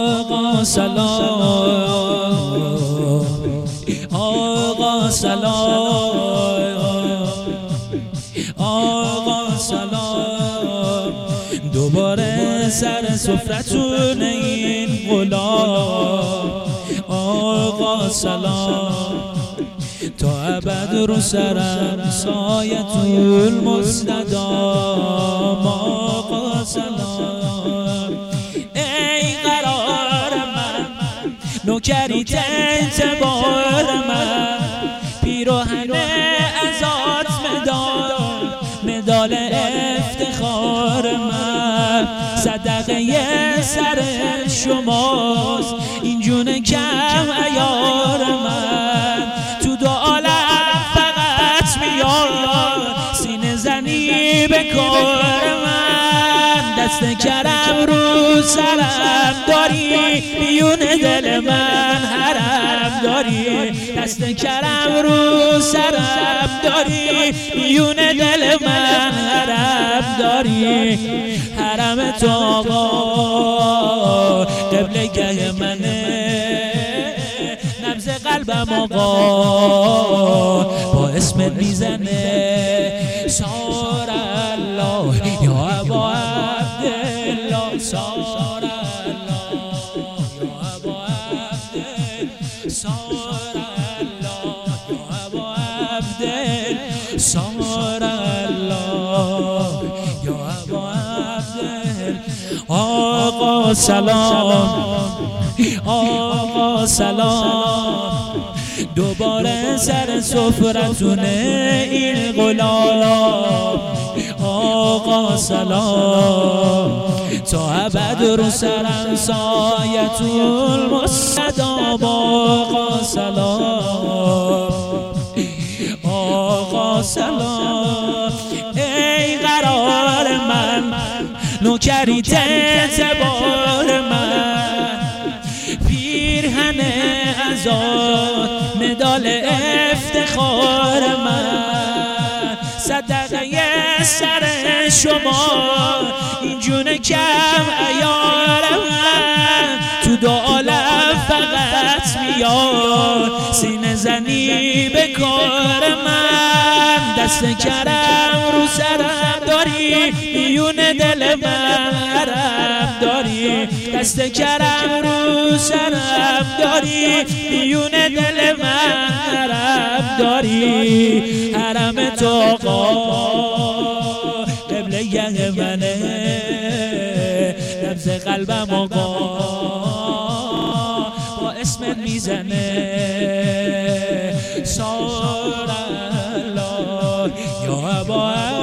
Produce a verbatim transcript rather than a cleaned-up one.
آقا سلام، آقا سلام، آقا سلام. دوباره سر سفرتون این غلام. آقا سلام، تا ابد رو سرم سایت المستدام. آقا سلام، ای قرار من، نوکریت اعتبار من، پیراهن ازات مدال، مدال افتخار من، صدقه سر شماست این جون کم عیار من. تو دو عالم فقط میاد سینه زنی به کار من. دست کرم رو سرم داری، میون دل من حرم داری. دست کرم رو سرم داری، میون دل من حرم داری. حرم تو آقا قبلگه منه، نبض قلبم آقا با اسمت میزنه. سار الله یا ابا عبدالله، سار الله یا ابا عبدالله، سار الله یا ابا عبدالله، سار الله یا ابا عبدالله. آقا سلام، آقا سلام، دوباره سر سفرتونه این غلام. آقا سلام، تا ابد رو سرم سایت المستدام. آقا سلام، آقا سلام، ای قرار من، نوکریت اعتبار من، پیرهن ازات مدال افتخار من، صدقه سر شما این جون کم عیار من. تو دو عالم فقط میاد سینه زنی به کار من. دست کرم رو سرم داری، میون دل من حرم داری. دست کرم رو سرم داری، میون دل من حرم داری. حرم تو آقا قبله منه، نبض قلبم آقا با اسمت میزنه. سار الله یا ابا